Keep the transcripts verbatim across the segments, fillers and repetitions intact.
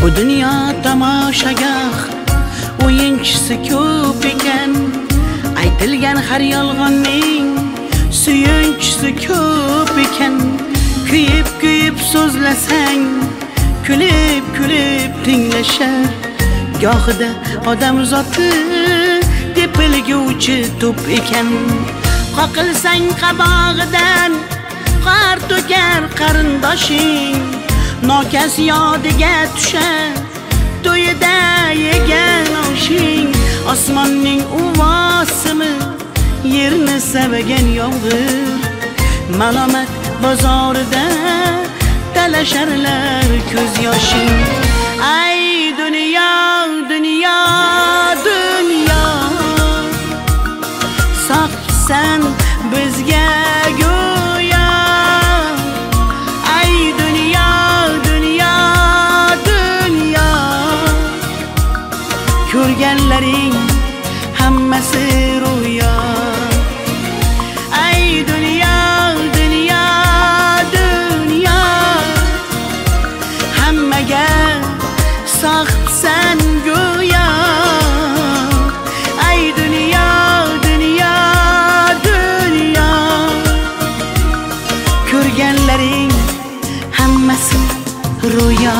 Bu dunyo tomoshagoh, o'yinchisi ko'p ekan. Aytilgan har yolg'onning suyunchisi ko'p ekan. Kuyib kuyib so'zlasang, kulib kulib tinglashar. Gohida odam zoti tepilguvchi to'p ekan. Qoqilsang qabog'idan qor to'kar qarindoshing. Nokas yodiga tushar to'yida yegan oshing. Osmonning uvosimi yerni savagan yomg'ir. Malomat bozorida talasharlar ko'z yoshing. Ay dunyo, dunyo, dunyo, soqsan bizga go'yo. Ay dunyo, dunyo, dunyo, ko'rganlaring hammasi ro'yo. Ay dunyo, dunyo, dunyo, hammaga soqsan go'yo. Ay dunyo, dunyo, dunyo, ko'rganlaring hammasi ro'yo.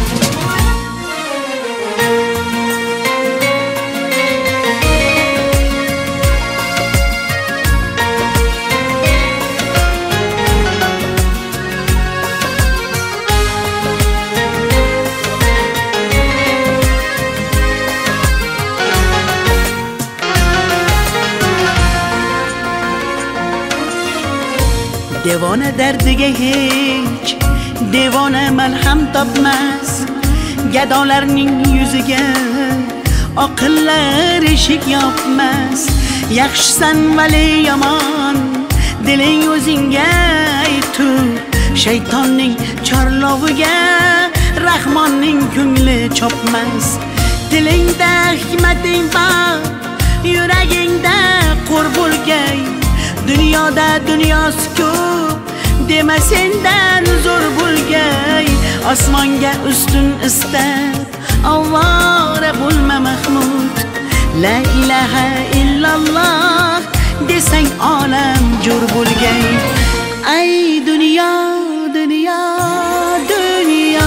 Devona dardiga hech devona malham topmas. Gadolarning yuziga oqillar eshik yopmas. Yaxshisan vali yomon, diling o'zingga aytur. Shaytonning chorloviga Rahmonning ko'ngli chopmas. Dilingda hikmating bor, yuragingda qo'r bo'lgay. Dunyoda dunyosi ko'p, dema sendan zo'r bo'lgay. Osmonga ustun istab, ovora bo'lma Mahmud. La ilaha illalloh desang olam jo'r bo'lgay. Ay dunyo, dunyo, dunyo,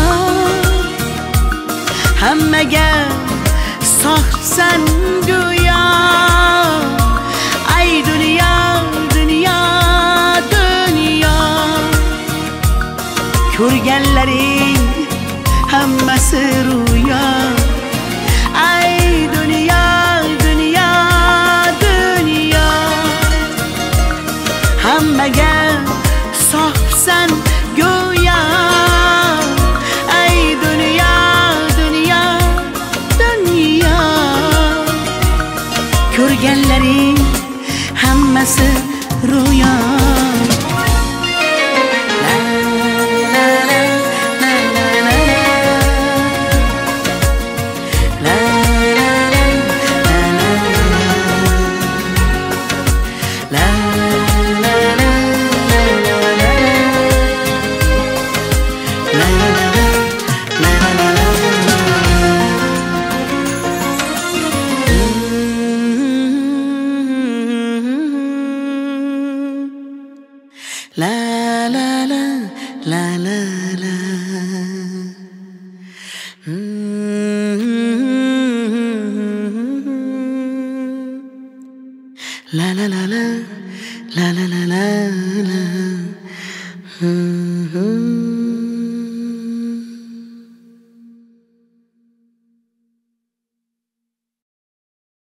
hammaga soqsan go'yo. Ay dunyo, dunyo, dunyo, ko'rganlaring hammasi ro'yo. Ay dunyo, dunyo, dunyo, hammaga soqsan go'yo. Ay dunyo, dunyo, dunyo, ko'rganlaring hammasi ro'yo. La la la la la la. La la la la la la la la.